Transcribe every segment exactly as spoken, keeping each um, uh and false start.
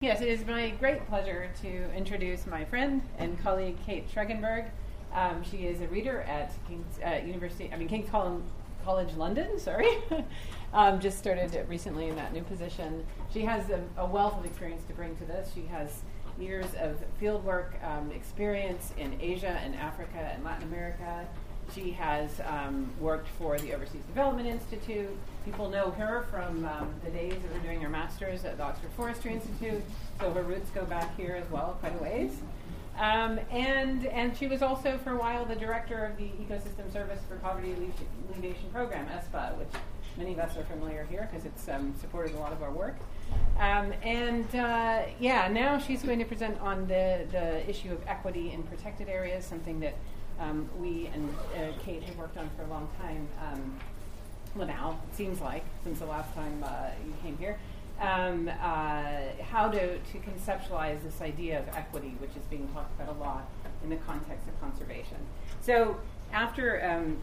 Yes, it is my great pleasure to introduce my friend and colleague Kate Schreckenberg. Um, she is a reader at King's uh, University, I mean King's College, College London. Sorry, um, just started recently in that new position. She has a, a wealth of experience to bring to this. She has years of fieldwork um, experience in Asia and Africa and Latin America. She has um, worked for the Overseas Development Institute. People know her from um, the days of her doing her master's at the Oxford Forestry Institute, so her roots go back here as well, quite a ways. Um, and and she was also, for a while, the director of the Ecosystem Service for Poverty Alleviation Program, E S P A, which many of us are familiar here because it's um, supported a lot of our work. Um, and uh, yeah, now she's going to present on the, the issue of equity in protected areas, something that Um, we and uh, Kate have worked on for a long time. Um, well, now it seems like since the last time uh, you came here, um, uh, how to, to conceptualize this idea of equity, which is being talked about a lot in the context of conservation. So, after um,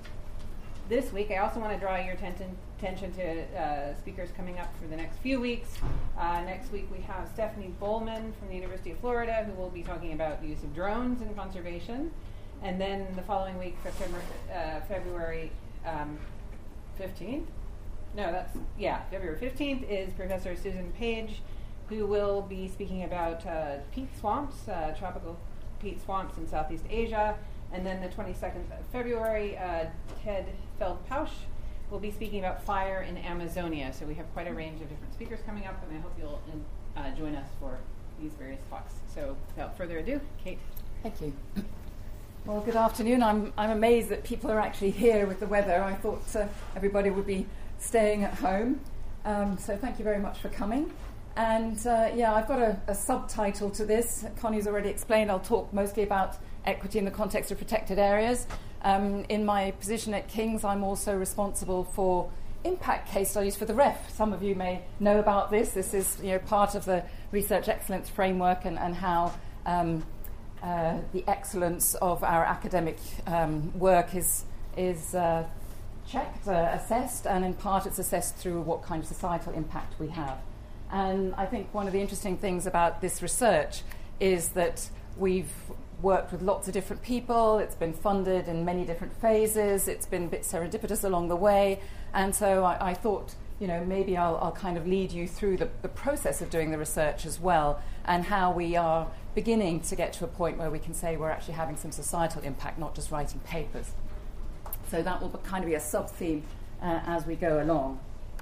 this week, I also want to draw your atten- attention to uh, speakers coming up for the next few weeks. Uh, next week, we have Stephanie Bowman from the University of Florida, who will be talking about the use of drones in conservation. And then the following week, February, uh, February um, fifteenth, no, that's, yeah, February fifteenth is Professor Susan Page, who will be speaking about uh, peat swamps, uh, tropical peat swamps in Southeast Asia. And then the twenty-second of February, uh, Ted Feldpausch will be speaking about fire in Amazonia. So we have quite a range of different speakers coming up, and I hope you'll uh, join us for these various talks. So without further ado, Kate. Thank you. Well, good afternoon. I'm I'm amazed that people are actually here with the weather. I thought uh, everybody would be staying at home. Um, so thank you very much for coming. And uh, yeah, I've got a, a subtitle to this. Connie's already explained. I'll talk mostly about equity in the context of protected areas. Um, in my position at King's, I'm also responsible for impact case studies for the R E F. Some of you may know about this. This is, you know, part of the research excellence framework and, and how um, Uh, the excellence of our academic um, work is is uh, checked, uh, assessed, and in part it's assessed through what kind of societal impact we have. And I think one of the interesting things about this research is that we've worked with lots of different people. It's been funded in many different phases. It's been a bit serendipitous along the way. And so I, I thought, you know, maybe I'll, I'll kind of lead you through the, the process of doing the research as well, and how we are beginning to get to a point where we can say we're actually having some societal impact, not just writing papers. So that will be kind of be a sub-theme uh, as we go along.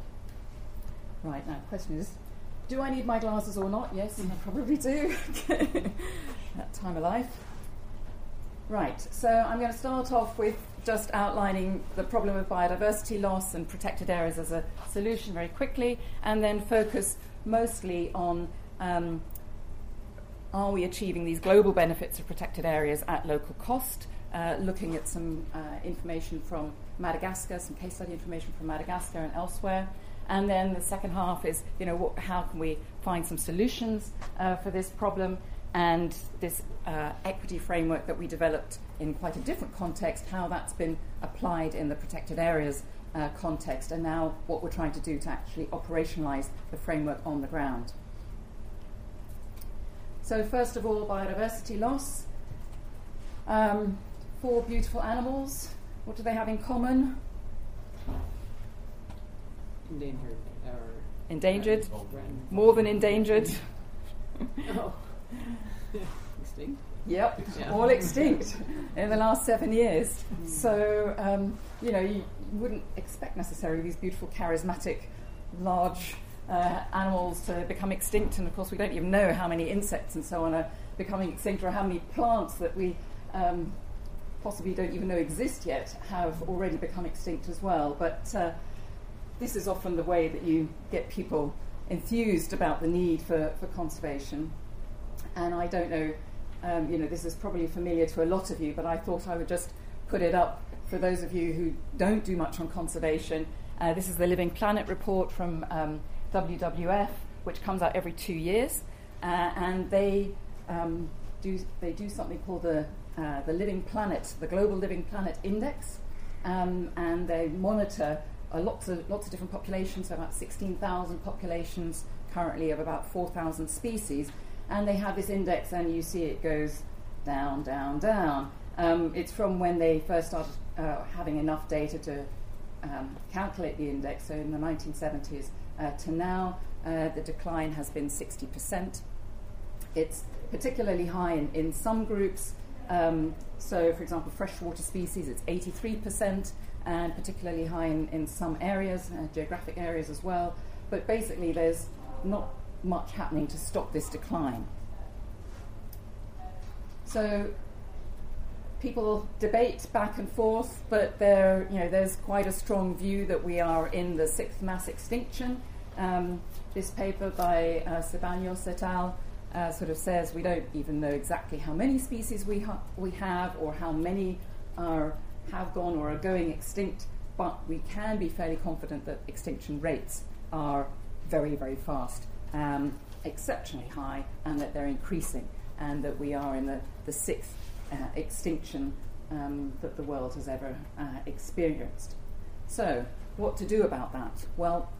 Right, now the question is, do I need my glasses or not? Yes, I probably do. That time of life. Right, so I'm going to start off with just outlining the problem of biodiversity loss and protected areas as a solution very quickly, and then focus mostly on um, are we achieving these global benefits of protected areas at local cost, uh, looking at some uh, information from Madagascar, some case study information from Madagascar and elsewhere. And then the second half is, you know, what, how can we find some solutions uh, for this problem, and this uh, equity framework that we developed in quite a different context, how that's been applied in the protected areas uh, context, and now what we're trying to do to actually operationalize the framework on the ground. So first of all, biodiversity loss. Um, four beautiful animals. What do they have in common? Endangered. Or endangered. Threatened. More than endangered. Oh. Extinct? Yep, Yeah. all extinct in the last seven years. Mm. So, um, you know, you wouldn't expect necessarily these beautiful, charismatic, large uh, animals to become extinct. And of course, we don't even know how many insects and so on are becoming extinct, or how many plants that we um, possibly don't even know exist yet have already become extinct as well. But uh, this is often the way that you get people enthused about the need for, for conservation. And I don't know, um, you know, this is probably familiar to a lot of you, but I thought I would just put it up for those of you who don't do much on conservation. Uh, this is the Living Planet report from um, W W F, which comes out every two years, uh, and they um, do they do something called the uh, the Living Planet, the Global Living Planet Index, um, and they monitor uh, lots of lots of different populations, so about sixteen thousand populations currently of about four thousand species, and they have this index, and you see it goes down, down, down. Um, it's from when they first started uh, having enough data to um, calculate the index, so in the nineteen seventies uh, to now, uh, the decline has been sixty percent. It's particularly high in, in some groups. Um, so, for example, freshwater species, it's eighty-three percent, and particularly high in, in some areas, uh, geographic areas as well. But basically, there's not much happening to stop this decline. So, people debate back and forth, but there, you know, there's quite a strong view that we are in the sixth mass extinction. Um, this paper by uh, Ceballos et al. Uh, sort of says we don't even know exactly how many species we ha- we have, or how many are have gone or are going extinct, but we can be fairly confident that extinction rates are very, very fast, um, exceptionally high, and that they're increasing, and that we are in the, the sixth uh, extinction um, that the world has ever uh, experienced. So, what to do about that? Well,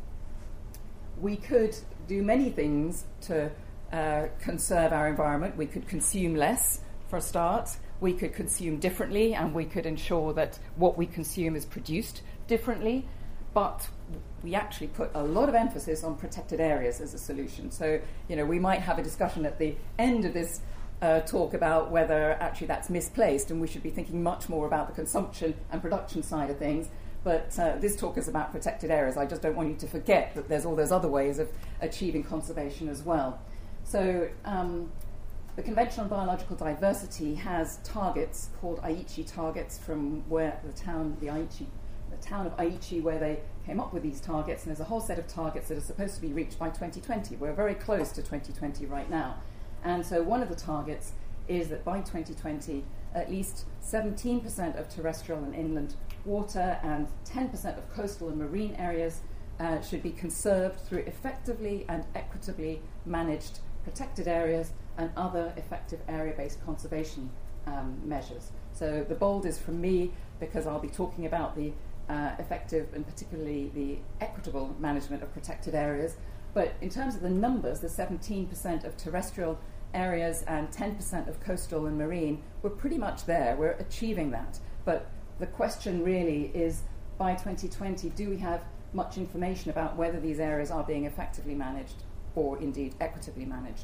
we could do many things to uh, conserve our environment. We could consume less, for a start. We could consume differently, and we could ensure that what we consume is produced differently. But we actually put a lot of emphasis on protected areas as a solution. So, you know, we might have a discussion at the end of this uh, talk about whether actually that's misplaced, and we should be thinking much more about the consumption and production side of things. But uh, this talk is about protected areas. I just don't want you to forget that there's all those other ways of achieving conservation as well. So um, the Convention on Biological Diversity has targets called Aichi targets, from where the town, the Aichi, the town of Aichi, where they came up with these targets. And there's a whole set of targets that are supposed to be reached by twenty twenty. We're very close to twenty twenty right now. And so one of the targets is that by twenty twenty, at least seventeen percent of terrestrial and inland water and ten percent of coastal and marine areas uh, should be conserved through effectively and equitably managed protected areas and other effective area-based conservation um, measures. So the bold is from me, because I'll be talking about the uh, effective and particularly the equitable management of protected areas. But in terms of the numbers, the seventeen percent of terrestrial areas and ten percent of coastal and marine, we're pretty much there. We're achieving that. But the question really is, by twenty twenty, do we have much information about whether these areas are being effectively managed or indeed equitably managed?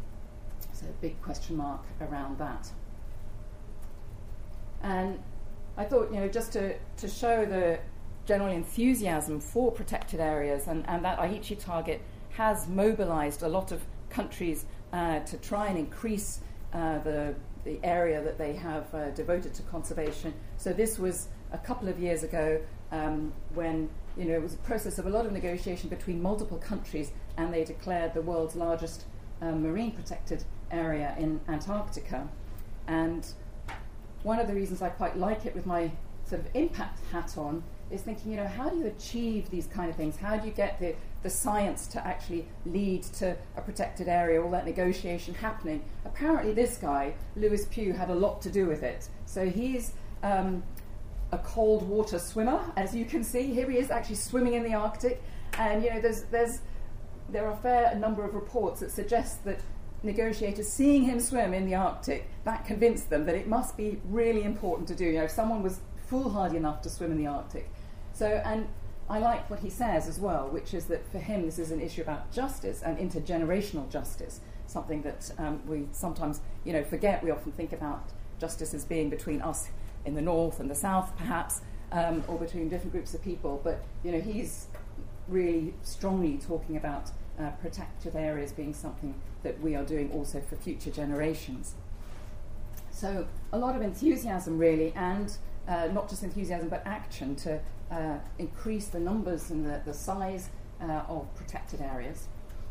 So a big question mark around that. And I thought, you know, just to, to show the general enthusiasm for protected areas, and, and that Aichi target has mobilized a lot of countries uh, to try and increase uh, the the area that they have uh, devoted to conservation. So this was a couple of years ago um, when, you know, it was a process of a lot of negotiation between multiple countries, and they declared the world's largest um, marine protected area in Antarctica. And one of the reasons I quite like it with my sort of impact hat on is thinking, you know, how do you achieve these kind of things? How do you get the, the science to actually lead to a protected area, all that negotiation happening? Apparently this guy, Lewis Pugh, had a lot to do with it. So he's um, a cold water swimmer, as you can see. Here he is actually swimming in the Arctic. And, you know, there's, there's, there are a fair number of reports that suggest that negotiators seeing him swim in the Arctic, that convinced them that it must be really important to do. You know, if someone was foolhardy enough to swim in the Arctic. So, and I like what he says as well, which is that for him this is an issue about justice and intergenerational justice, something that um, we sometimes, you know, forget. We often think about justice as being between us in the north and the south, perhaps, um, or between different groups of people. But, you know, he's really strongly talking about uh, protected areas being something that we are doing also for future generations. So a lot of enthusiasm, really, and uh, not just enthusiasm, but action to uh, increase the numbers and the, the size uh, of protected areas.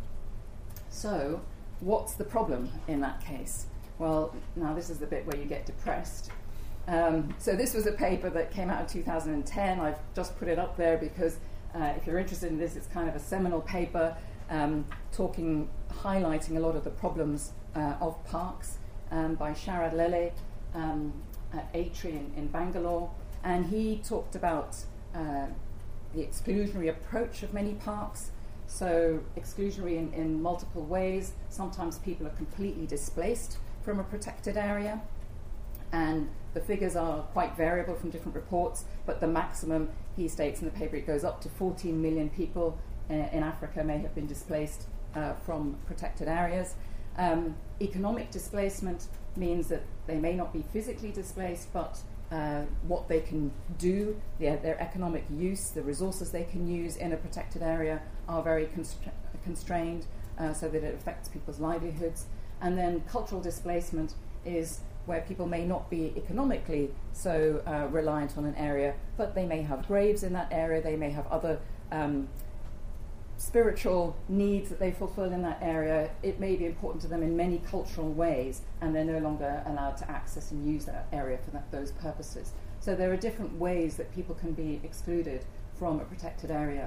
So what's the problem in that case? Well, now this is the bit where you get depressed. Um, so this was a paper that came out in two thousand ten. I've just put it up there because uh, if you're interested in this, it's kind of a seminal paper um, talking, highlighting a lot of the problems uh, of parks um, by Sharad Lele um, at Atri in, in Bangalore. And he talked about uh, the exclusionary approach of many parks, So exclusionary in, in multiple ways. Sometimes people are completely displaced from a protected area, and the figures are quite variable from different reports, but the maximum, he states in the paper, it goes up to fourteen million people uh, in Africa may have been displaced uh, from protected areas. Um, economic displacement means that they may not be physically displaced, but uh, what they can do, their, their economic use, the resources they can use in a protected area are very constra- constrained, uh, so that it affects people's livelihoods. And then cultural displacement is where people may not be economically so uh, reliant on an area, but they may have graves in that area, they may have other um, spiritual needs that they fulfill in that area. It may be important to them in many cultural ways, and they're no longer allowed to access and use that area for that, those purposes. So there are different ways that people can be excluded from a protected area.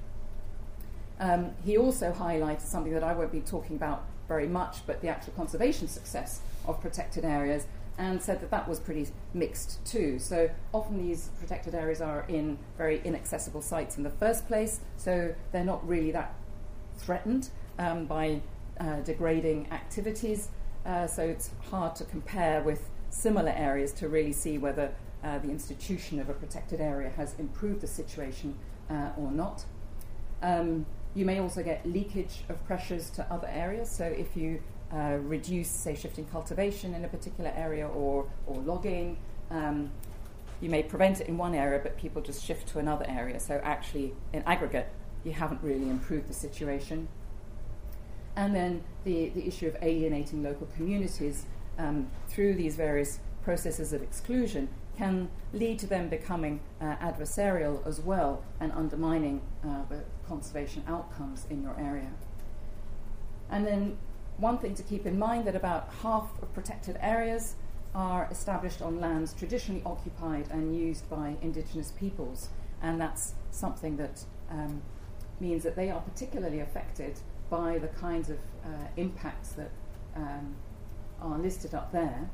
Um, he also highlights something that I won't be talking about very much, but the actual conservation success of protected areas, and said that that was pretty mixed too. So often these protected areas are in very inaccessible sites in the first place, so they're not really that threatened um, by uh, degrading activities, uh, so it's hard to compare with similar areas to really see whether uh, the institution of a protected area has improved the situation uh, or not. Um, you may also get leakage of pressures to other areas, so if you Uh, reduce, say, shifting cultivation in a particular area or, or logging. Um, you may prevent it in one area, but people just shift to another area. So actually, in aggregate, you haven't really improved the situation. And then the, the issue of alienating local communities um, through these various processes of exclusion can lead to them becoming uh, adversarial as well and undermining uh, the conservation outcomes in your area. And then one thing to keep in mind, that about half of protected areas are established on lands traditionally occupied and used by indigenous peoples, and that's something that um, means that they are particularly affected by the kinds of uh, impacts that um, are listed up there.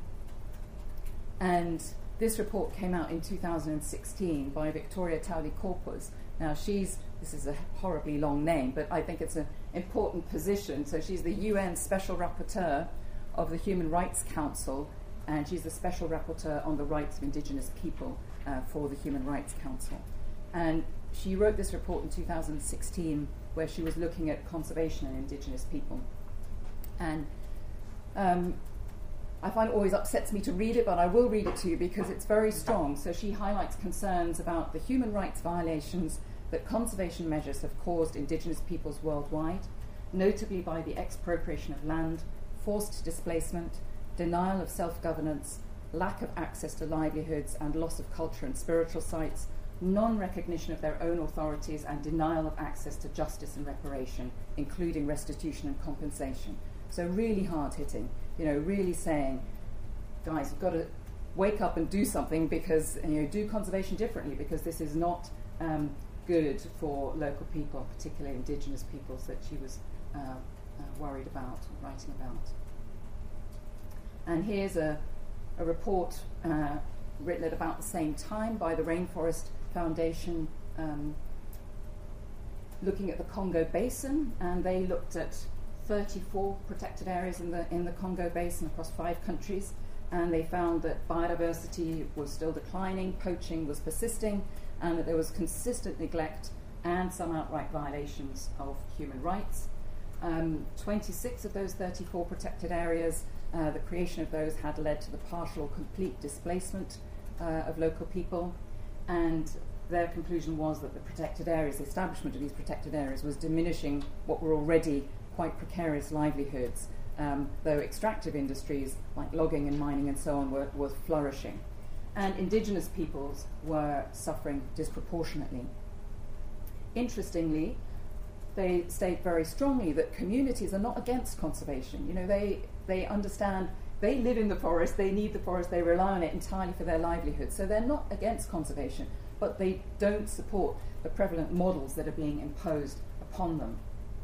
And this report came out in two thousand sixteen by Victoria Tauli-Corpuz. Now she's, this is a horribly long name, but I think it's an important position. So she's the U N Special Rapporteur of the Human Rights Council, and she's the Special Rapporteur on the Rights of Indigenous People uh, for the Human Rights Council. And she wrote this report in two thousand sixteen where she was looking at conservation and indigenous people. And um, I find it always upsets me to read it, but I will read it to you because it's very strong. So she highlights concerns about the human rights violations that conservation measures have caused indigenous peoples worldwide, notably by the expropriation of land, forced displacement, denial of self-governance, lack of access to livelihoods and loss of culture and spiritual sites, non-recognition of their own authorities and denial of access to justice and reparation, including restitution and compensation. So really hard-hitting, you know, really saying, guys, you've got to wake up and do something, because, you know, do conservation differently, because this is not um, good for local people, particularly indigenous peoples that she was uh, uh, worried about, writing about. And here's a, a report uh, written at about the same time by the Rainforest Foundation, um, looking at the Congo Basin, and they looked at thirty-four protected areas in the in the Congo Basin across five countries, and they found that biodiversity was still declining, poaching was persisting, and that there was consistent neglect and some outright violations of human rights. Um, twenty-six of those thirty-four protected areas, uh, the creation of those had led to the partial or complete displacement uh, of local people, and their conclusion was that the protected areas, the establishment of these protected areas, was diminishing what were already quite precarious livelihoods, um, though extractive industries like logging and mining and so on were, were flourishing. And indigenous peoples were suffering disproportionately. Interestingly, they state very strongly that communities are not against conservation. You know, they, they understand, they live in the forest, they need the forest, they rely on it entirely for their livelihood. So they're not against conservation, but they don't support the prevalent models that are being imposed upon them.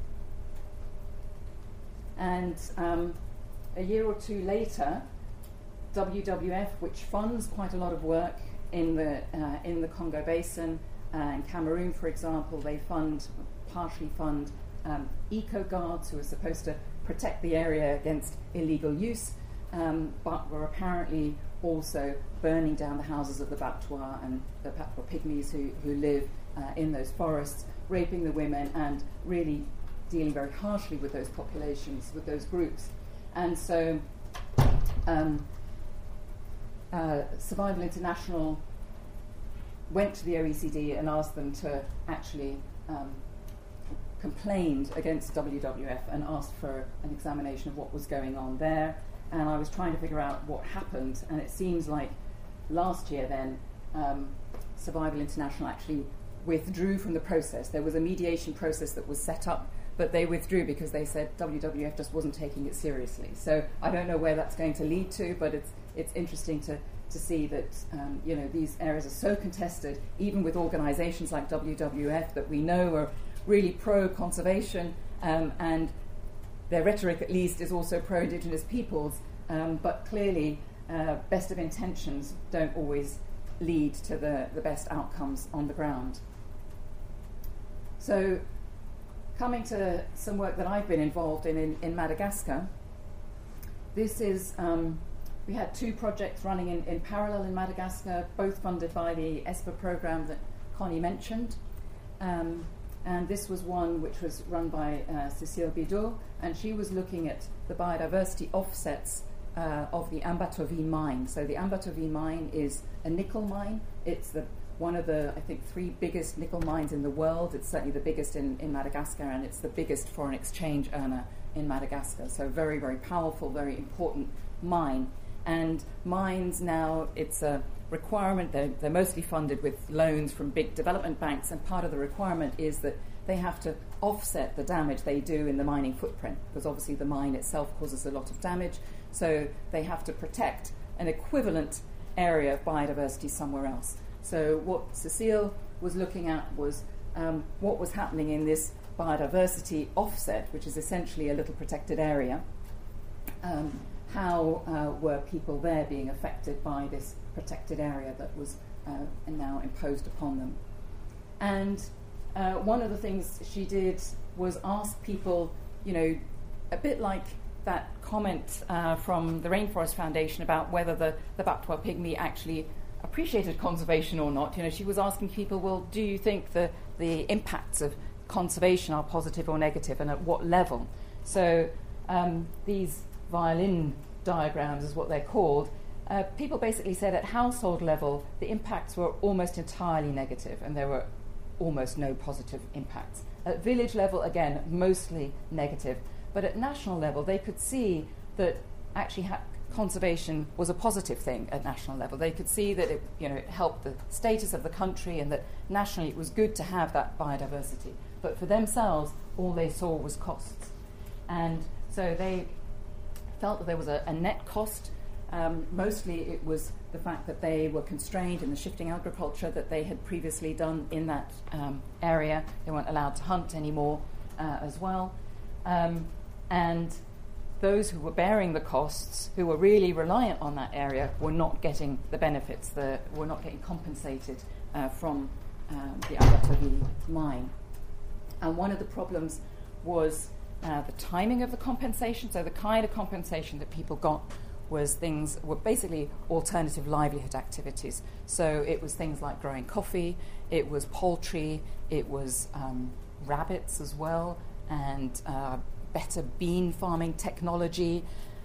And um, a year or two later, W W F, which funds quite a lot of work in the uh, in the Congo Basin, uh, in Cameroon, for example, they fund partially fund um, eco guards who are supposed to protect the area against illegal use, um, but were apparently also burning down the houses of the Batwa and the Batwa pygmies who, who live uh, in those forests, raping the women and really dealing very harshly with those populations, with those groups. And so um, uh, Survival International went to the O E C D and asked them to actually um, complained against W W F and asked for an examination of what was going on there. And I was trying to figure out what happened, and it seems like last year then um, Survival International actually withdrew from the process. There was a mediation process that was set up, but they withdrew because they said W W F just wasn't taking it seriously. So I don't know where that's going to lead to, but it's it's interesting to, to see that um, you know, these areas are so contested, even with organisations like W W F that we know are really pro-conservation, um, and their rhetoric at least is also pro-Indigenous peoples, um, but clearly uh, best of intentions don't always lead to the, the best outcomes on the ground. So coming to some work that I've been involved in in, in Madagascar, this is, um, we had two projects running in, in parallel in Madagascar, both funded by the ESPA program that Connie mentioned. Um, and this was one which was run by uh, Cécile Bidot, and she was looking at the biodiversity offsets uh, of the Ambatovi mine. So the Ambatovi mine is a nickel mine. It's the one of the, I think, three biggest nickel mines in the world. It's certainly the biggest in, in Madagascar, and it's the biggest foreign exchange earner in Madagascar. So very, very powerful, very important mine. And mines now, it's a requirement, they're, they're mostly funded with loans from big development banks, and part of the requirement is that they have to offset the damage they do in the mining footprint, because obviously the mine itself causes a lot of damage, so they have to protect an equivalent area of biodiversity somewhere else. So what Cécile was looking at was um, what was happening in this biodiversity offset, which is essentially a little protected area. Um, how uh, were people there being affected by this protected area that was uh, now imposed upon them? And uh, one of the things she did was ask people, you know, a bit like that comment uh, from the Rainforest Foundation about whether the, the Batwa pygmy actually appreciated conservation or not. You know, she was asking people, well, do you think the, the impacts of conservation are positive or negative, and at what level? So um, these violin diagrams is what they're called. Uh, people basically said at household level the impacts were almost entirely negative, and there were almost no positive impacts. At village level, again, mostly negative. But at national level, they could see that actually ha- conservation was a positive thing at national level. They could see that it, you know, it helped the status of the country, and that nationally it was good to have that biodiversity. But for themselves, all they saw was costs. And so they felt that there was a, a net cost. Um, mostly it was the fact that they were constrained in the shifting agriculture that they had previously done in that um, area. They weren't allowed to hunt anymore uh, as well. Um, and those who were bearing the costs, who were really reliant on that area, were not getting the benefits, the, were not getting compensated uh, from um, the Ambatovi mine. And one of the problems was uh, the timing of the compensation. So the kind of compensation that people got was things, were basically alternative livelihood activities. So it was things like growing coffee, it was poultry, it was um, rabbits as well, and uh, better bean farming technology.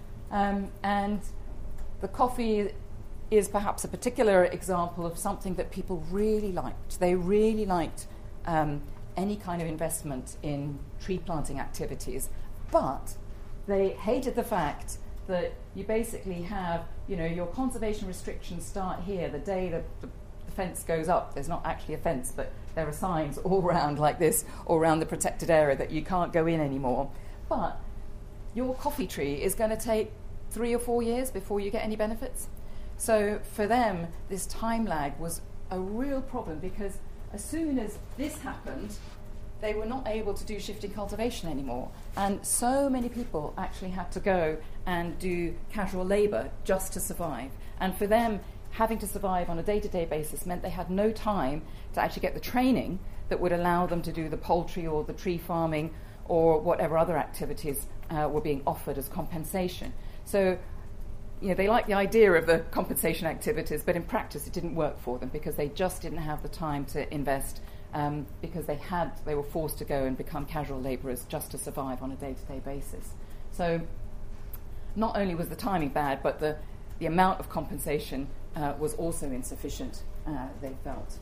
Um, and the coffee is perhaps a particular example of something that people really liked. They really liked um, any kind of investment in tree planting activities, but they hated the fact that you basically have, you know, your conservation restrictions start here the day the, the, the fence goes up. There's not actually a fence, but there are signs all around like this, all around the protected area, that you can't go in anymore. But your coffee tree is going to take three or four years before you get any benefits. So for them, this time lag was a real problem, because as soon as this happened, they were not able to do shifting cultivation anymore. And so many people actually had to go and do casual labour just to survive. And for them, having to survive on a day-to-day basis meant they had no time to actually get the training that would allow them to do the poultry or the tree farming or whatever other activities uh, were being offered as compensation. So, you know, they liked the idea of the compensation activities, but in practice it didn't work for them because they just didn't have the time to invest, um, because they had they were forced to go and become casual labourers just to survive on a day-to-day basis. So not only was the timing bad, but the, the amount of compensation uh, was also insufficient, uh, they felt.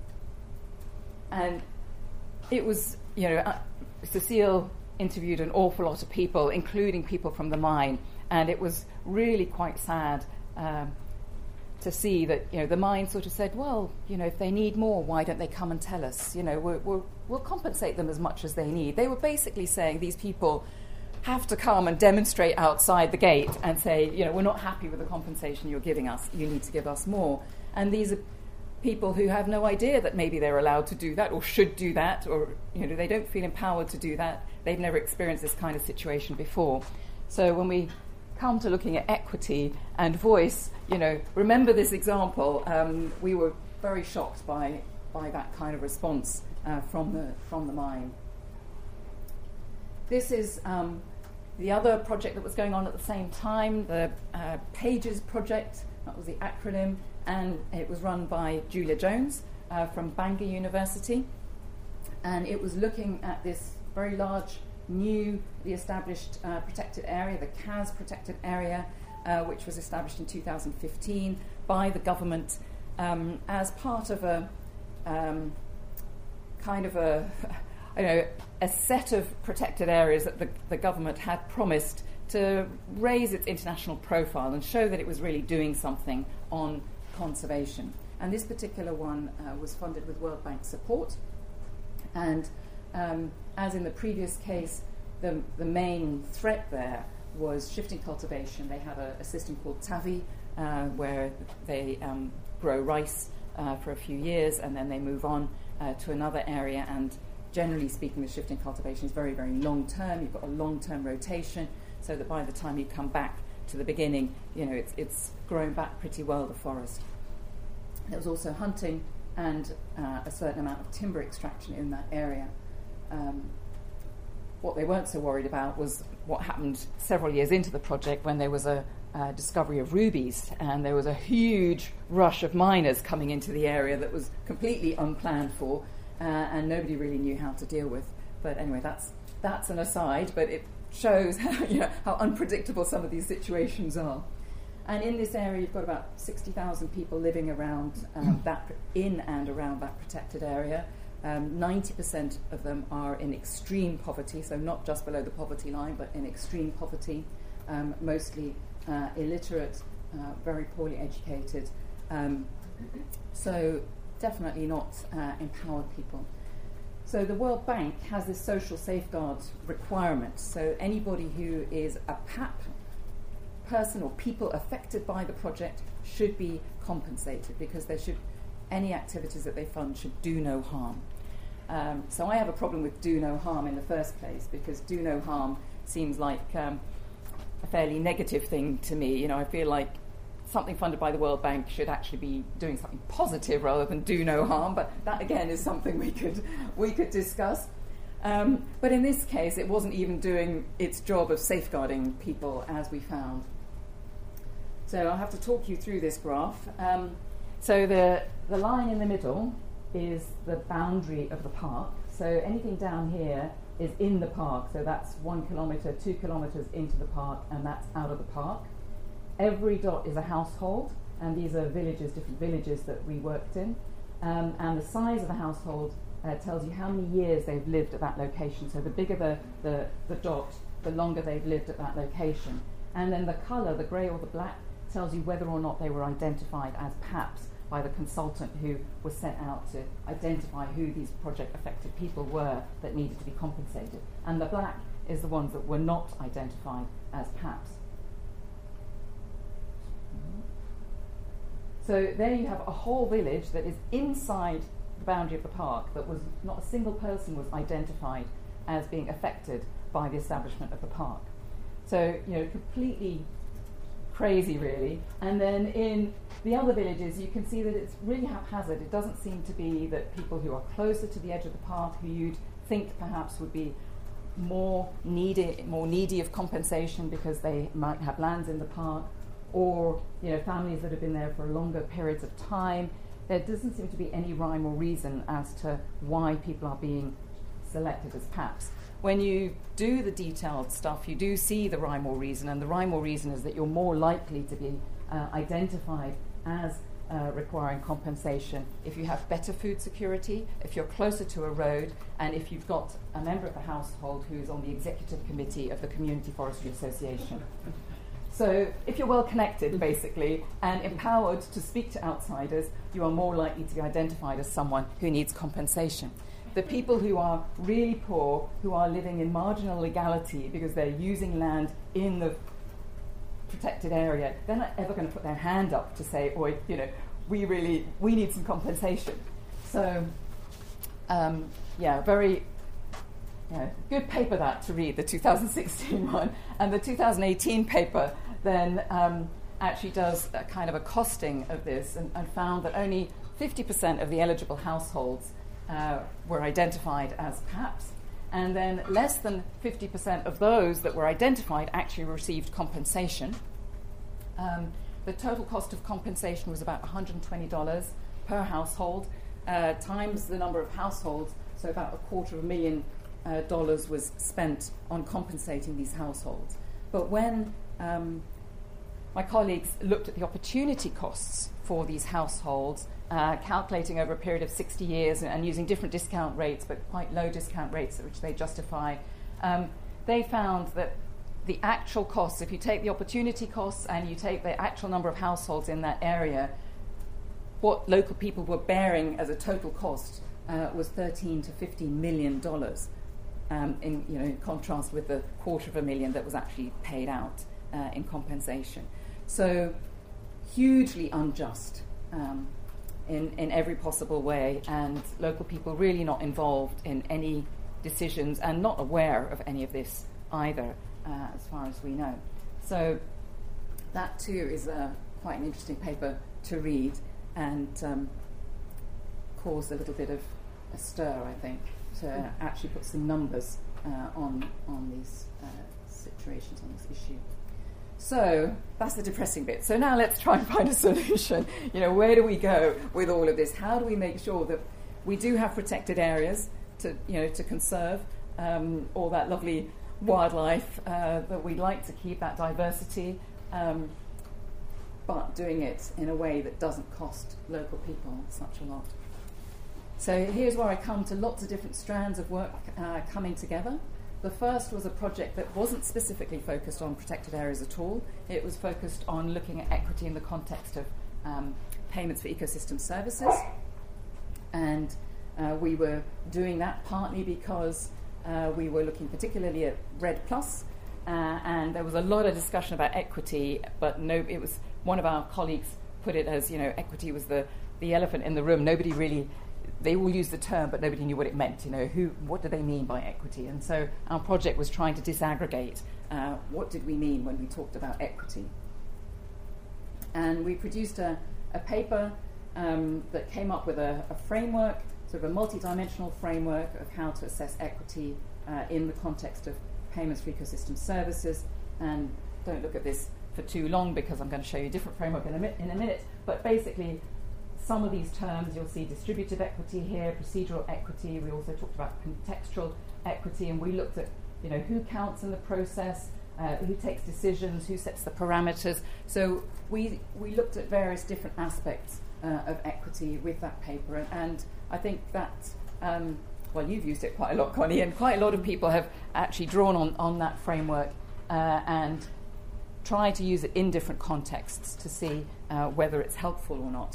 And it was, you know, uh, Cecile interviewed an awful lot of people, including people from the mine, and it was really quite sad um, to see that, you know, the mine sort of said, well, you know, if they need more, why don't they come and tell us? You know, we're, we're, we'll compensate them as much as they need. They were basically saying these people have to come and demonstrate outside the gate and say, you know, we're not happy with the compensation you're giving us. You need to give us more. And these are people who have no idea that maybe they're allowed to do that or should do that, or, you know, they don't feel empowered to do that. They've never experienced this kind of situation before. So when we come to looking at equity and voice, you know, remember this example. Um, we were very shocked by by that kind of response uh, from the from the mine. This is um, the other project that was going on at the same time, the uh, PAGES project. That was the acronym, and it was run by Julia Jones uh, from Bangor University, and it was looking at this very large, newly established uh, protected area, the C A S protected area, uh, which was established in two thousand fifteen by the government um, as part of a um, kind of a, I don't know, a set of protected areas that the, the government had promised to raise its international profile and show that it was really doing something on conservation. And this particular one uh, was funded with World Bank support. And um, as in the previous case, the, the main threat there was shifting cultivation. They have a, a system called TAVI, uh, where they um, grow rice uh, for a few years and then they move on uh, to another area. And generally speaking, the shifting cultivation is very, very long-term. You've got a long-term rotation, so that by the time you come back to the beginning, you know, it's, it's grown back pretty well, the forest. There was also hunting and uh, a certain amount of timber extraction in that area. Um, what they weren't so worried about was what happened several years into the project when there was a uh, discovery of rubies, and there was a huge rush of miners coming into the area that was completely unplanned for, uh, and nobody really knew how to deal with. But anyway, that's that's an aside, but it shows how, you know, how unpredictable some of these situations are. And in this area, you've got about sixty thousand people living around um, that, in and around that protected area. Um, ninety percent of them are in extreme poverty, so not just below the poverty line, but in extreme poverty, um, mostly uh, illiterate, uh, very poorly educated. Um, so definitely not uh, empowered people. So the World Bank has this social safeguards requirement. So anybody who is a P A P person or people affected by the project should be compensated, because they should, any activities that they fund should do no harm. Um, so I have a problem with do no harm in the first place, because do no harm seems like um, a fairly negative thing to me. You know, I feel like something funded by the World Bank should actually be doing something positive rather than do no harm, but that again is something we could we could discuss. Um, but in this case, it wasn't even doing its job of safeguarding people, as we found. So I'll have to talk you through this graph. Um, so the the line in the middle is the boundary of the park. So anything down here is in the park. So that's one kilometre, two kilometres into the park, and that's out of the park. Every dot is a household, and these are villages, different villages that we worked in. Um, and the size of the household uh, tells you how many years they've lived at that location. So the bigger the, the, the dot, the longer they've lived at that location. And then the colour, the grey or the black, tells you whether or not they were identified as P A Ps by the consultant who was sent out to identify who these project-affected people were that needed to be compensated. And the black is the ones that were not identified as P A Ps. So there you have a whole village that is inside the boundary of the park, that was not a single person was identified as being affected by the establishment of the park. So, you know, completely crazy, really. And then in the other villages, you can see that it's really haphazard. It doesn't seem to be that people who are closer to the edge of the park, who you'd think perhaps would be more needy, more needy of compensation because they might have lands in the park, or you know families that have been there for longer periods of time. There doesn't seem to be any rhyme or reason as to why people are being selected as P A Ps. When you do the detailed stuff, you do see the rhyme or reason, and the rhyme or reason is that you're more likely to be uh, identified as uh, requiring compensation if you have better food security, if you're closer to a road, and if you've got a member of the household who is on the executive committee of the Community Forestry Association. So if you're well connected, basically, and empowered to speak to outsiders, you are more likely to be identified as someone who needs compensation. The people who are really poor, who are living in marginal legality because they're using land in the protected area, they're not ever going to put their hand up to say, "Oi, you know, we really we need some compensation." So, um, yeah, very you know, good paper that to read, the two thousand sixteen one, and the two thousand eighteen paper then um, actually does a kind of a costing of this, and, and found that only fifty percent of the eligible households uh, were identified as P A Ps. And then less than fifty percent of those that were identified actually received compensation. Um, the total cost of compensation was about one hundred twenty dollars per household, uh, times the number of households, so about a quarter of a million uh, dollars was spent on compensating these households. But when um, my colleagues looked at the opportunity costs for these households, Uh, calculating over a period of sixty years and, and using different discount rates, but quite low discount rates at which they justify, um, they found that the actual costs, if you take the opportunity costs and you take the actual number of households in that area, what local people were bearing as a total cost uh, was thirteen to fifteen million dollars, um, in you know in contrast with the quarter of a million that was actually paid out uh, in compensation. So hugely unjust. Um, In, in every possible way, and local people really not involved in any decisions and not aware of any of this either, uh, as far as we know. So that too is uh, quite an interesting paper to read, and um, caused a little bit of a stir, I think, to actually put some numbers uh, on on these uh, situations, on this issue. So that's the depressing bit. So now let's try and find a solution. You know, where do we go with all of this? How do we make sure that we do have protected areas to, you know, to conserve um, all that lovely wildlife uh, that we like to keep, that diversity, um, but doing it in a way that doesn't cost local people such a lot. So here's where I come to lots of different strands of work uh, coming together. The first was a project that wasn't specifically focused on protected areas at all. It was focused on looking at equity in the context of um, payments for ecosystem services. And uh, we were doing that partly because uh, we were looking particularly at REDD Plus, uh, and there was a lot of discussion about equity, but no, it was one of our colleagues put it as, you know, equity was the, the elephant in the room. Nobody really... They all used the term, but nobody knew what it meant. You know, who? What do they mean by equity? And so our project was trying to disaggregate uh, what did we mean when we talked about equity. And we produced a, a paper um, that came up with a, a framework, sort of a multi-dimensional framework of how to assess equity uh, in the context of payments for ecosystem services. And don't look at this for too long because I'm going to show you a different framework in a, mi- in a minute. But basically, some of these terms, you'll see distributive equity here, procedural equity. We also talked about contextual equity, and we looked at, you know, who counts in the process, uh, who takes decisions, who sets the parameters. So we we looked at various different aspects uh, of equity with that paper, and, and I think that, um, well, you've used it quite a lot, Connie, and quite a lot of people have actually drawn on, on that framework uh, and try to use it in different contexts to see uh, whether it's helpful or not.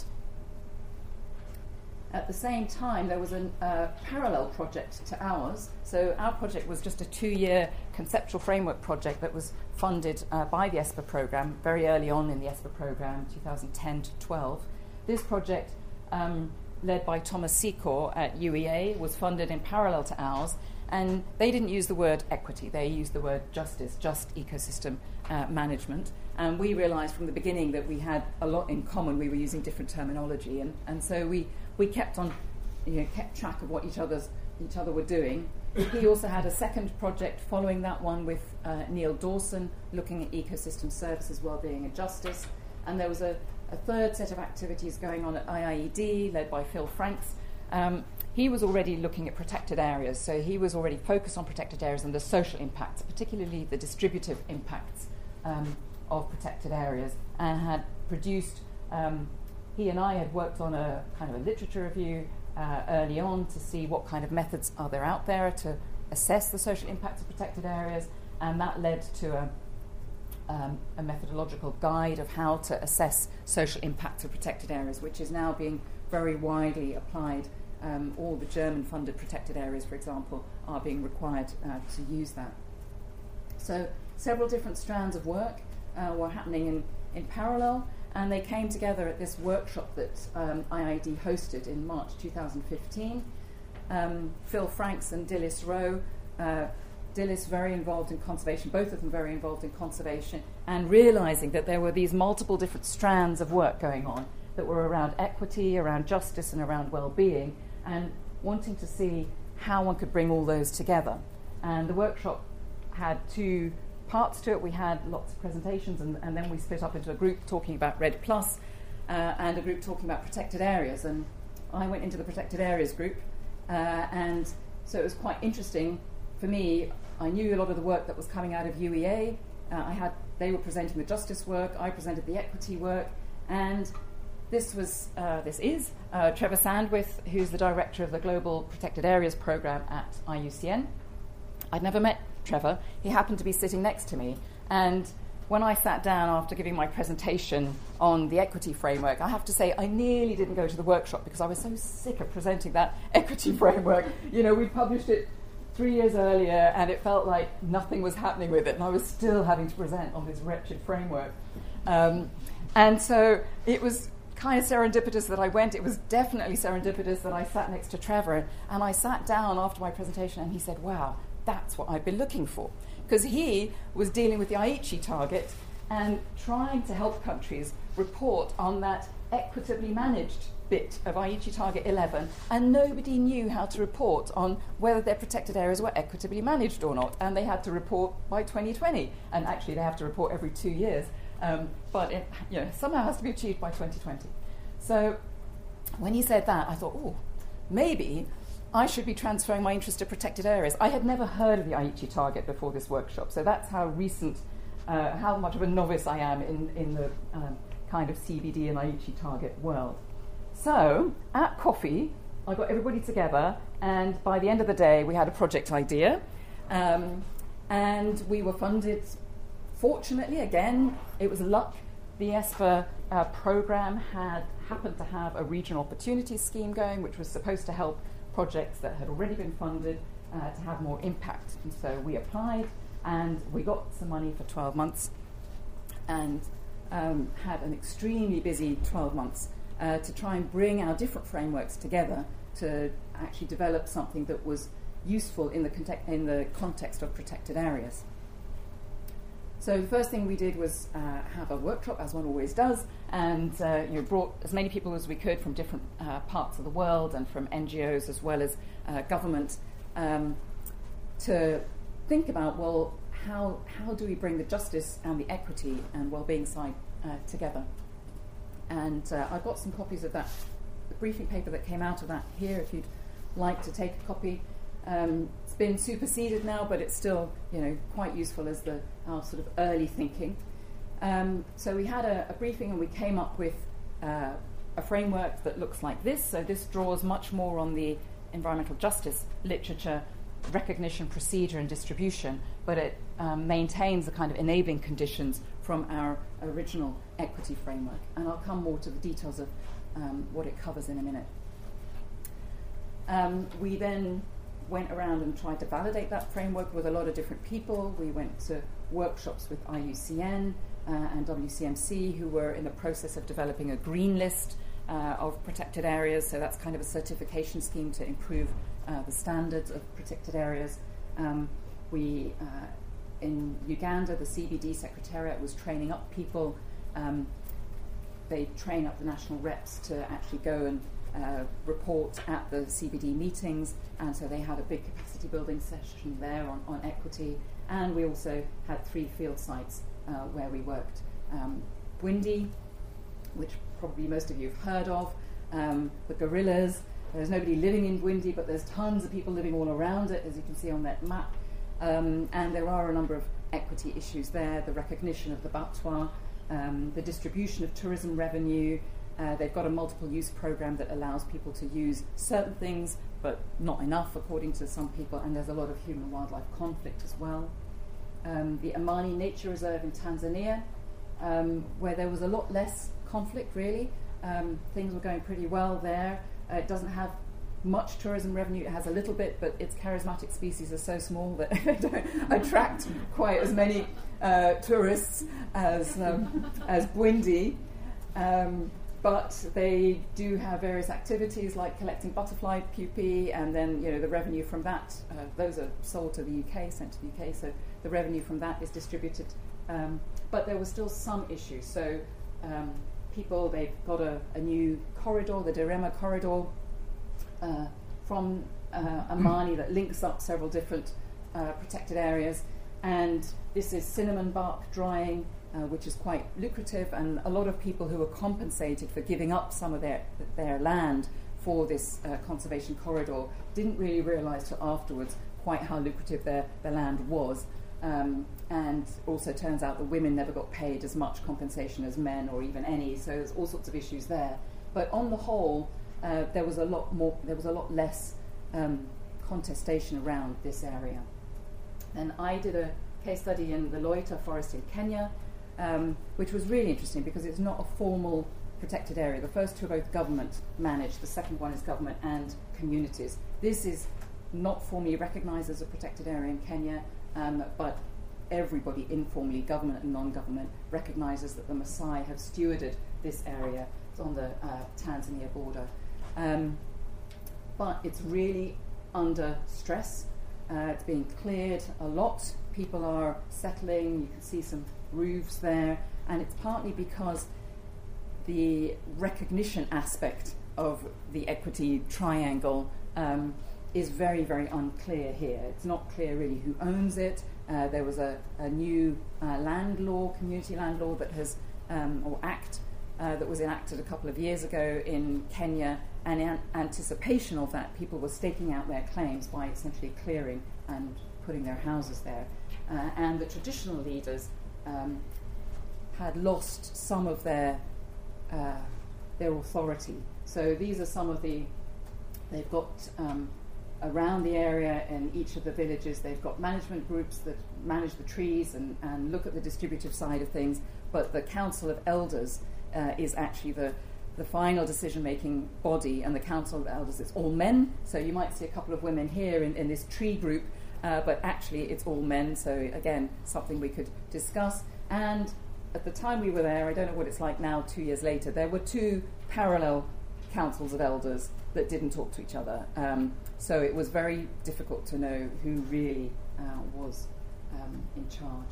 At the same time, there was a uh, parallel project to ours. So our project was just a two-year conceptual framework project that was funded uh, by the ESPA program very early on in the ESPA program, two thousand ten to twelve. This project, um, led by Thomas Secor at U E A, was funded in parallel to ours, And they didn't use the word equity, they used the word justice, just ecosystem uh, management. And we realised from the beginning that we had a lot in common. We were using different terminology, and, and so we, we kept on, you know, kept track of what each other's each other were doing. He also had a second project following that one with uh, Neil Dawson, looking at ecosystem services, wellbeing and justice. And there was a, a third set of activities going on at I I E D, led by Phil Franks. Um, he was already looking at protected areas, so he was already focused on protected areas and the social impacts, particularly the distributive impacts um, of protected areas, and had produced, um, he and I had worked on a kind of a literature review uh, early on to see what kind of methods are there out there to assess the social impacts of protected areas, and that led to a, um, a methodological guide of how to assess social impacts of protected areas, which is now being very widely applied. Um, all the German-funded protected areas, for example, are being required uh, to use that. So several different strands of work uh, were happening in, in parallel, and they came together at this workshop that um, I I D hosted in March two thousand fifteen. Um, Phil Franks and Dilys Rowe, uh, Dilys very involved in conservation, both of them very involved in conservation, and realising that there were these multiple different strands of work going on that were around equity, around justice, and around well-being, and wanting to see how one could bring all those together. And the workshop had two parts to it. We had lots of presentations, and, and then we split up into a group talking about REDD Plus uh, and a group talking about protected areas. And I went into the protected areas group, uh, and so it was quite interesting for me. I knew a lot of the work that was coming out of U E A. Uh, I had they were presenting the justice work, I presented the equity work, and This was, uh, this is uh, Trevor Sandwith, who's the director of the Global Protected Areas Programme at I U C N. I'd never met Trevor. He happened to be sitting next to me. And when I sat down after giving my presentation on the equity framework, I have to say I nearly didn't go to the workshop because I was so sick of presenting that equity framework. You know, we'd published it three years earlier, and it felt like nothing was happening with it, and I was still having to present on this wretched framework. Um, and so it was kind of serendipitous that I went. It was definitely serendipitous that I sat next to Trevor, and I sat down after my presentation and he said, wow, that's what I've been looking for. Because he was dealing with the Aichi target and trying to help countries report on that equitably managed bit of Aichi target eleven, and nobody knew how to report on whether their protected areas were equitably managed or not, and they had to report by twenty twenty, and actually they have to report every two years. Um, but it, you know, somehow has to be achieved by twenty twenty. So when he said that, I thought, oh, maybe I should be transferring my interest to protected areas. I had never heard of the Aichi target before this workshop, so that's how recent, uh, how much of a novice I am in, in the um, kind of C B D and Aichi target world. So at coffee, I got everybody together, and by the end of the day, we had a project idea, um, and we were funded. Fortunately, again, it was luck. The ESPA uh, program had happened to have a regional opportunities scheme going, which was supposed to help projects that had already been funded uh, to have more impact. And so we applied, and we got some money for twelve months, and um, had an extremely busy twelve months uh, to try and bring our different frameworks together to actually develop something that was useful in the, context, in the context of protected areas. So the first thing we did was uh, have a workshop, as one always does, and uh, you know, brought as many people as we could from different uh, parts of the world and from N G Os as well as uh, government um, to think about, well, how how do we bring the justice and the equity and well-being side uh, together? And uh, I've got some copies of that, the briefing paper that came out of that here, if you'd like to take a copy. Um, it's been superseded now, but it's still, you know, quite useful as the our sort of early thinking. Um, so we had a, a briefing, and we came up with uh, a framework that looks like this. So this draws much more on the environmental justice literature, recognition, procedure, and distribution, but it um, maintains the kind of enabling conditions from our original equity framework. And I'll come more to the details of um, what it covers in a minute. Um, we then went around and tried to validate that framework with a lot of different people. We went to workshops with I U C N uh, and W C M C, who were in the process of developing a green list uh, of protected areas. So that's kind of a certification scheme to improve uh, the standards of protected areas. Um, we, uh, in Uganda, the C B D Secretariat was training up people. Um, they train up the national reps to actually go and uh, report at the C B D meetings, and so they had a big capacity building session there on, on equity. And we also had three field sites uh, where we worked. Um, Bwindi, which probably most of you have heard of, um, the gorillas. There's nobody living in Bwindi, but there's tons of people living all around it, as you can see on that map. Um, and there are a number of equity issues there, the recognition of the Batwa, um, the distribution of tourism revenue. Uh, they've got a multiple use program that allows people to use certain things, but not enough according to some people, and there's a lot of human wildlife conflict as well. Um, the Amani Nature Reserve in Tanzania, um, where there was a lot less conflict really. Um, things were going pretty well there. Uh, it doesn't have much tourism revenue. It has a little bit, but its charismatic species are so small that they don't attract quite as many uh, tourists as um, as Bwindi. Um, but they do have various activities like collecting butterfly pupae, and then you know the revenue from that. Uh, those are sold to the U K, sent to the U K, so the revenue from that is distributed. Um, but there were still some issues. So. Um, People, they've got a, a new corridor, the Derema corridor, uh, from uh, Amani that links up several different uh, protected areas. And this is cinnamon bark drying, uh, which is quite lucrative, and a lot of people who are compensated for giving up some of their, their land for this uh, conservation corridor didn't really realise till afterwards quite how lucrative their, their land was. Um, and also turns out that women never got paid as much compensation as men, or even any. So there's all sorts of issues there. But on the whole, uh, there was a lot more. There was a lot less um, contestation around this area. And I did a case study in the Loita Forest in Kenya, um, which was really interesting because it's not a formal protected area. The first two are both government managed. The second one is government and communities. This is not formally recognised as a protected area in Kenya. Um, but everybody informally, government and non-government, recognises that the Maasai have stewarded this area. It's on the uh, Tanzania border. Um, but it's really under stress. Uh, it's being cleared a lot. People are settling. You can see some roofs there. And it's partly because the recognition aspect of the equity triangle um, is very, very unclear here. It's not clear really who owns it. Uh, there was a, a new uh, land law, community land law that has, um, or act, uh, that was enacted a couple of years ago in Kenya, and in anticipation of that, people were staking out their claims by essentially clearing and putting their houses there. Uh, and the traditional leaders um, had lost some of their uh, their authority. So these are some of the, they've got um, around the area in each of the villages, they've got management groups that manage the trees and, and look at the distributive side of things, but the Council of Elders uh, is actually the, the final decision-making body, and the Council of Elders, it's all men, so you might see a couple of women here in, in this tree group, uh, but actually it's all men, so again, something we could discuss. And at the time we were there, I don't know what it's like now, two years later, there were two parallel councils of elders that didn't talk to each other. Um, so it was very difficult to know who really uh, was um, in charge.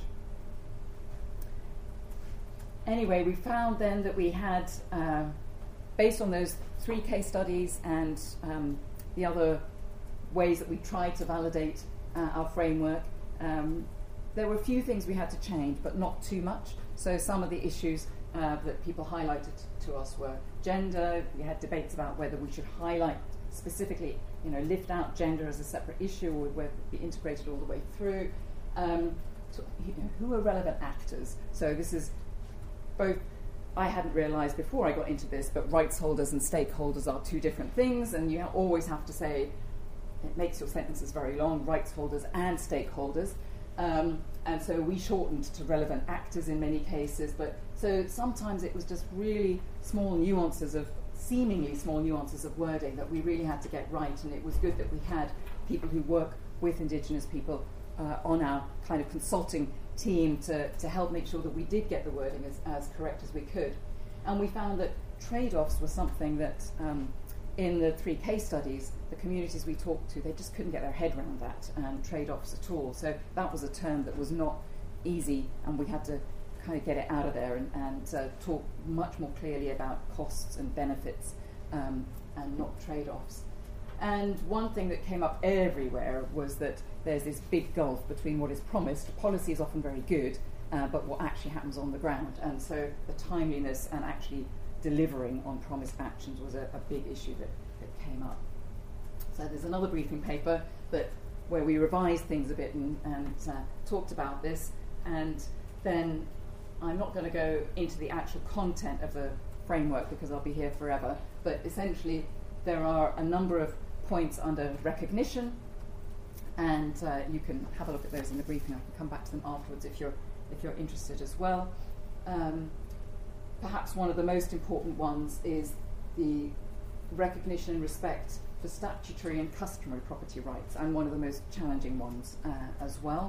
Anyway, we found then that we had, uh, based on those three case studies and um, the other ways that we tried to validate uh, our framework, um, there were a few things we had to change, but not too much. So some of the issues uh, that people highlighted to us were gender. We had debates about whether we should highlight specifically, you know, lift out gender as a separate issue, or whether it be integrated all the way through. Um, so, you know, who are relevant actors? So this is both, I hadn't realised before I got into this, but rights holders and stakeholders are two different things, and you ha- always have to say, it makes your sentences very long, rights holders and stakeholders. Um, and so we shortened to relevant actors in many cases, but so sometimes it was just really small nuances of, seemingly small nuances of wording that we really had to get right, and it was good that we had people who work with Indigenous people uh, on our kind of consulting team to, to help make sure that we did get the wording as, as correct as we could. And we found that trade-offs were something that um, in the three case studies, the communities we talked to, they just couldn't get their head around that and trade-offs at all. So that was a term that was not easy, and we had to kind of get it out of there and, and uh, talk much more clearly about costs and benefits um, and not trade-offs. And one thing that came up everywhere was that there's this big gulf between what is promised. Policy is often very good, uh, but what actually happens on the ground. And so the timeliness and actually delivering on promised actions was a, a big issue that, that came up. So there's another briefing paper that where we revised things a bit and, and uh, talked about this. And then I'm not going to go into the actual content of the framework because I'll be here forever, but essentially there are a number of points under recognition, and uh, you can have a look at those in the briefing. I can come back to them afterwards if you're if you're interested as well. Um, perhaps one of the most important ones is the recognition and respect for statutory and customary property rights, and one of the most challenging ones uh, as well.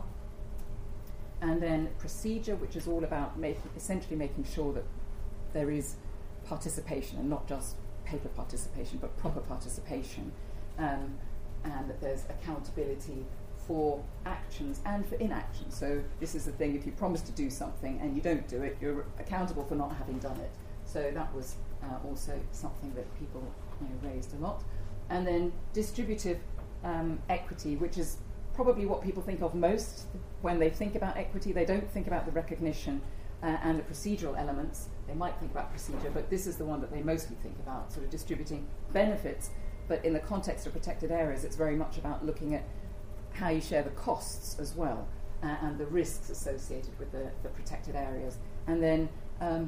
And then procedure, which is all about making, essentially making sure that there is participation, and not just paper participation, but proper participation, um, and that there's accountability for actions and for inaction. So this is the thing, if you promise to do something and you don't do it, you're accountable for not having done it. So that was uh, also something that people you know, raised a lot. And then distributive um, equity, which is probably what people think of most when they think about equity. They don't think about the recognition uh, and the procedural elements. They might think about procedure, but this is the one that they mostly think about, sort of distributing benefits. But in the context of protected areas, it's very much about looking at how you share the costs as well, uh, and the risks associated with the, the protected areas. And then, um,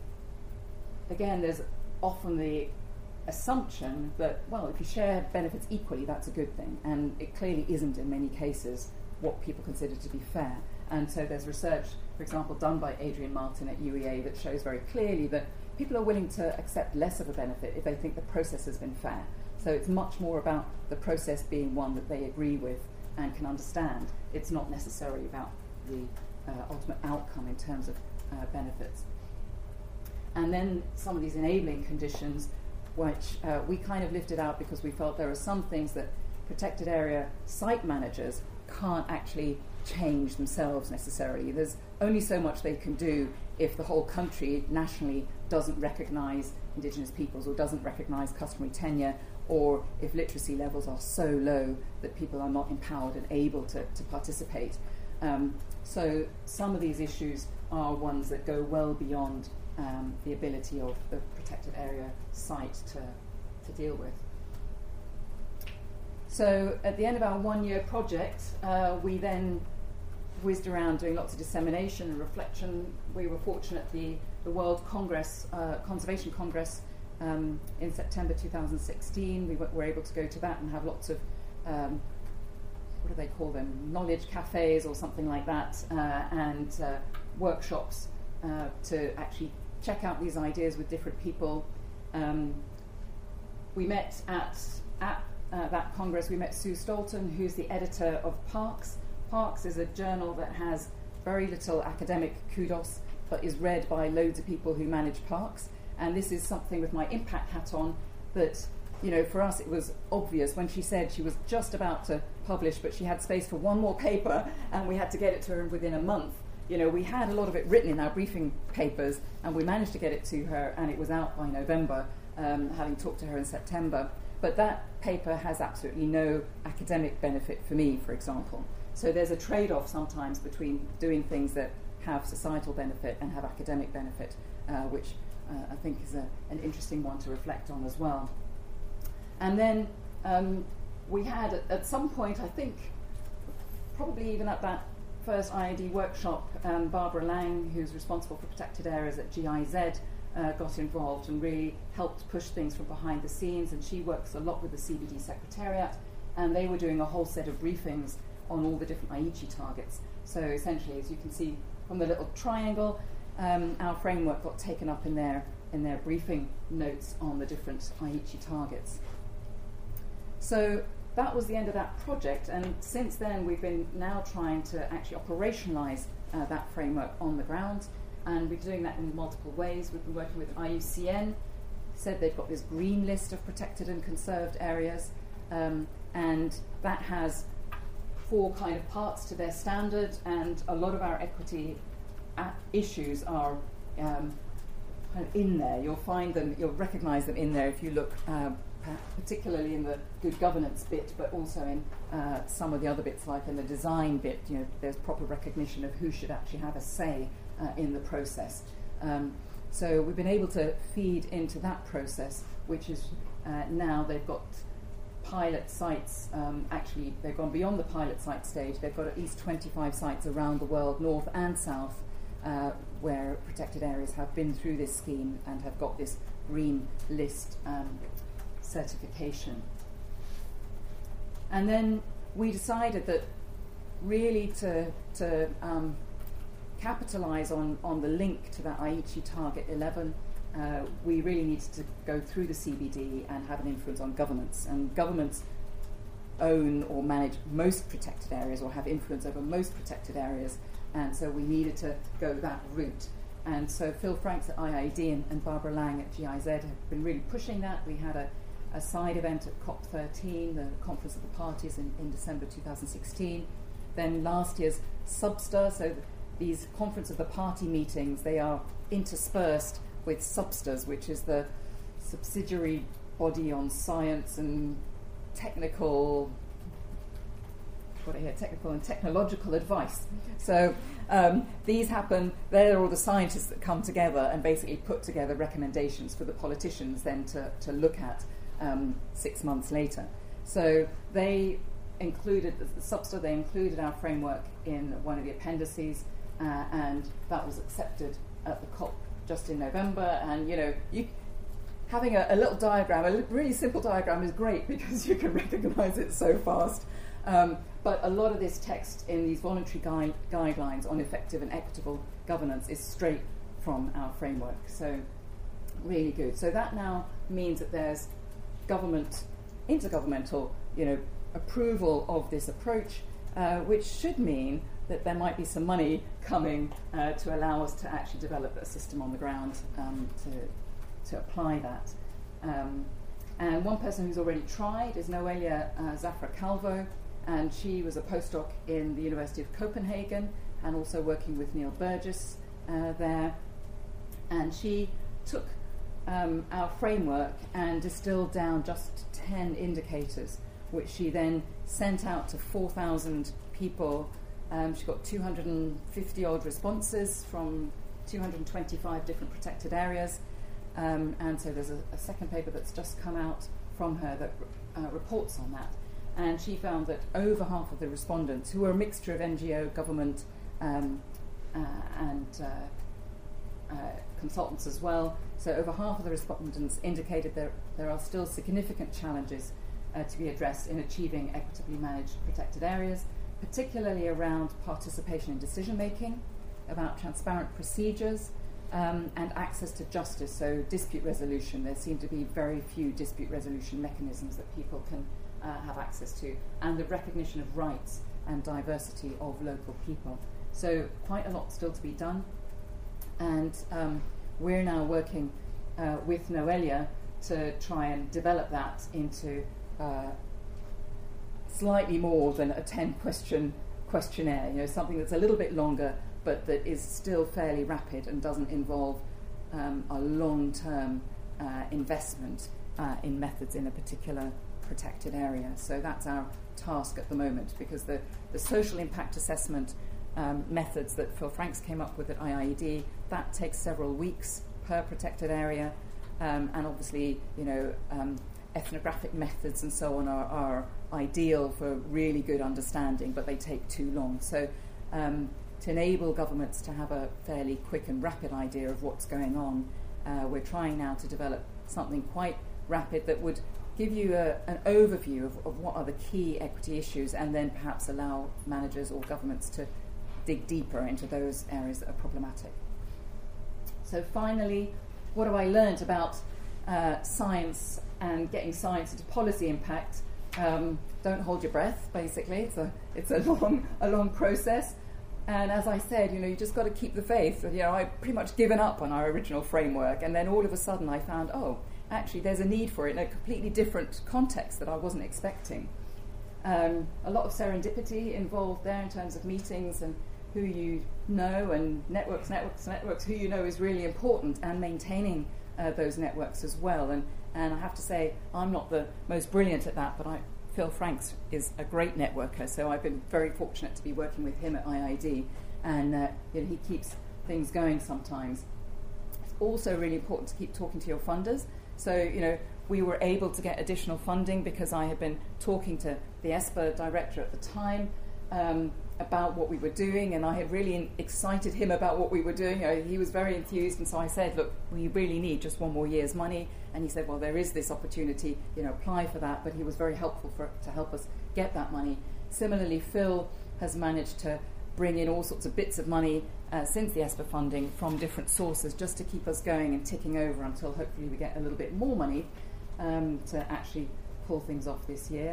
again, there's often the assumption that, well, if you share benefits equally, that's a good thing. And it clearly isn't in many cases what people consider to be fair. And so there's research, for example, done by Adrian Martin at U E A that shows very clearly that people are willing to accept less of a benefit if they think the process has been fair. So it's much more about the process being one that they agree with and can understand. It's not necessarily about the uh, ultimate outcome in terms of uh, benefits. And then some of these enabling conditions, which uh, we kind of lifted out because we felt there are some things that protected area site managers can't actually change themselves necessarily. There's only so much they can do if the whole country nationally doesn't recognise Indigenous peoples or doesn't recognise customary tenure, or if literacy levels are so low that people are not empowered and able to, to participate. Um, so some of these issues are ones that go well beyond um, the ability of the protected area site to, to deal with. So at the end of our one-year project, uh, we then whizzed around doing lots of dissemination and reflection. We were fortunate the, the World Congress, uh, Conservation Congress um, in September two thousand sixteen. We w- were able to go to that and have lots of, um, what do they call them, knowledge cafes or something like that, uh, and uh, workshops uh, to actually check out these ideas with different people. Um, we met at, at uh, that Congress, we met Sue Stolten, who's the editor of Parks. Parks is a journal that has very little academic kudos, but is read by loads of people who manage parks. And this is something with my impact hat on that, you know, for us it was obvious when she said she was just about to publish, but she had space for one more paper, and we had to get it to her within a month. You know, we had a lot of it written in our briefing papers, and we managed to get it to her, and it was out by November, um, having talked to her in September. But that paper has absolutely no academic benefit for me, for example. So there's a trade-off sometimes between doing things that have societal benefit and have academic benefit, uh, which uh, I think is a, an interesting one to reflect on as well. And then um, we had, at, at some point, I think, probably even at that first I I D workshop, um, Barbara Lang, who's responsible for protected areas at G I Z, uh, got involved and really helped push things from behind the scenes, and she works a lot with the C B D Secretariat, and they were doing a whole set of briefings on all the different Aichi targets. So essentially, as you can see from the little triangle, um, our framework got taken up in their, in their briefing notes on the different Aichi targets. So that was the end of that project, and since then we've been now trying to actually operationalise uh, that framework on the ground, and we're doing that in multiple ways. We've been working with I U C N, said they've got this green list of protected and conserved areas, um, and that has four kind of parts to their standard, and a lot of our equity a- issues are um, kind of in there. You'll find them, you'll recognise them in there if you look uh, particularly in the good governance bit, but also in uh, some of the other bits, like in the design bit. You know, there's proper recognition of who should actually have a say uh, in the process. Um, so we've been able to feed into that process, which is uh, now they've got pilot sites. Um, actually, they've gone beyond the pilot site stage. They've got at least twenty-five sites around the world, north and south, uh, where protected areas have been through this scheme and have got this green list um, certification. And then we decided that really to, to um, capitalise on, on the link to that Aichi Target eleven, uh, we really needed to go through the C B D and have an influence on governments. And governments own or manage most protected areas or have influence over most protected areas, and so we needed to go that route. And so Phil Franks at I I E D and, and Barbara Lang at G I Z have been really pushing that. We had a, a side event at COP thirteen, the Conference of the Parties, in, in December two thousand sixteen. Then last year's Substa, so th- these Conference of the Party meetings, they are interspersed with Substas, which is the subsidiary body on science and technical, what I hear, technical and technological advice. So um, these happen, they're all the scientists that come together and basically put together recommendations for the politicians then to, to look at um, six months later. So they included, the Substa, they included our framework in one of the appendices, uh, and that was accepted at the COP just in November. And, you know, you, having a, a little diagram, a li- really simple diagram is great because you can recognise it so fast. Um, but a lot of this text in these voluntary guide, guidelines on effective and equitable governance is straight from our framework. So really good. So that now means that there's government, intergovernmental, you know, approval of this approach, uh, which should mean that there might be some money coming uh, to allow us to actually develop a system on the ground um, to, to apply that. Um, and one person who's already tried is Noelia uh, Zafra Calvo, and she was a postdoc in the University of Copenhagen and also working with Neil Burgess uh, there. And she took um, our framework and distilled down just ten indicators, which she then sent out to four thousand people. Um, she got two hundred fifty odd responses from two hundred twenty-five different protected areas. Um, and so there's a, a second paper that's just come out from her that uh, reports on that. And she found that over half of the respondents, who were a mixture of N G O, government, um, uh, and uh, uh, consultants as well, so over half of the respondents indicated that there are still significant challenges uh, to be addressed in achieving equitably managed protected areas, particularly around participation in decision making, about transparent procedures, um, and access to justice, so dispute resolution. There seem to be very few dispute resolution mechanisms that people can uh, have access to, and the recognition of rights and diversity of local people. So quite a lot still to be done, and um, we're now working uh, with Noelia to try and develop that into uh, slightly more than a ten-question questionnaire, you know, something that's a little bit longer, but that is still fairly rapid and doesn't involve um, a long-term uh, investment uh, in methods in a particular protected area. So that's our task at the moment, because the, the social impact assessment um, methods that Phil Franks came up with at I I E D, that takes several weeks per protected area, um, and obviously, you know, um, ethnographic methods and so on are, are ideal for really good understanding, but they take too long. So um, to enable governments to have a fairly quick and rapid idea of what's going on, uh, we're trying now to develop something quite rapid that would give you a, an overview of, of what are the key equity issues, and then perhaps allow managers or governments to dig deeper into those areas that are problematic. So finally, what have I learned about uh, science and getting science into policy impact? Um, don't hold your breath, basically. It's a, it's a long, a long process. And as I said, you know, you just got to keep the faith. You know, I'd pretty much given up on our original framework, and then all of a sudden I found, oh, actually there's a need for it in a completely different context that I wasn't expecting. Um, a lot of serendipity involved there in terms of meetings and who you know, and networks, networks, networks, who you know is really important, and maintaining uh, those networks as well. And, and I have to say, I'm not the most brilliant at that, but I, Phil Franks is a great networker, so I've been very fortunate to be working with him at I I D, and uh, you know, he keeps things going sometimes. It's also really important to keep talking to your funders. So, you know, we were able to get additional funding because I had been talking to the ESPA director at the time um, about what we were doing, and I had really in- excited him about what we were doing. You know, he was very enthused, and so I said, look, we really need just one more year's money. And he said, well, there is this opportunity, you know, apply for that. But he was very helpful for to help us get that money. Similarly, Phil has managed to bring in all sorts of bits of money uh, since the ESPA funding from different sources, just to keep us going and ticking over until hopefully we get a little bit more money um, to actually pull things off this year.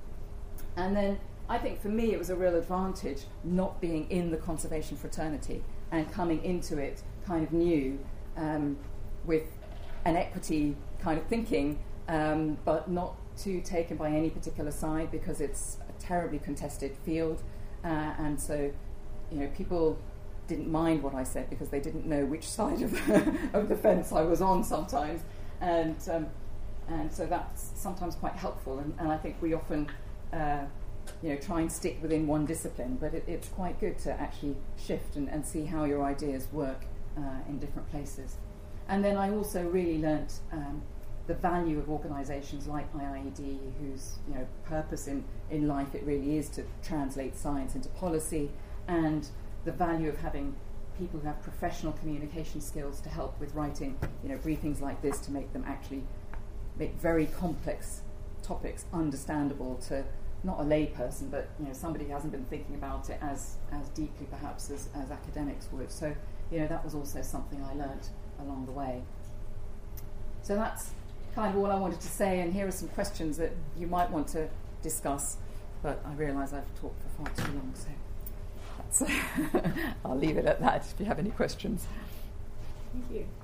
And then I think for me it was a real advantage not being in the conservation fraternity and coming into it kind of new um, with an equity kind of thinking, um, but not too taken by any particular side, because it's a terribly contested field, uh, and so you know people didn't mind what I said because they didn't know which side of the, of the fence I was on sometimes, and um, and so that's sometimes quite helpful. And, and I think we often uh, you know try and stick within one discipline, but it, it's quite good to actually shift and, and see how your ideas work uh, in different places. And then I also really learnt um, the value of organisations like I I E D, whose you know purpose in, in life it really is to translate science into policy, and the value of having people who have professional communication skills to help with writing you know briefings like this, to make them actually make very complex topics understandable to not a lay person, but you know somebody who hasn't been thinking about it as, as deeply perhaps as, as academics would. So you know that was also something I learnt along the way. So that's kind of all I wanted to say, and here are some questions that you might want to discuss, but I realise I've talked for far too long, so that's I'll leave it at that if you have any questions. Thank you.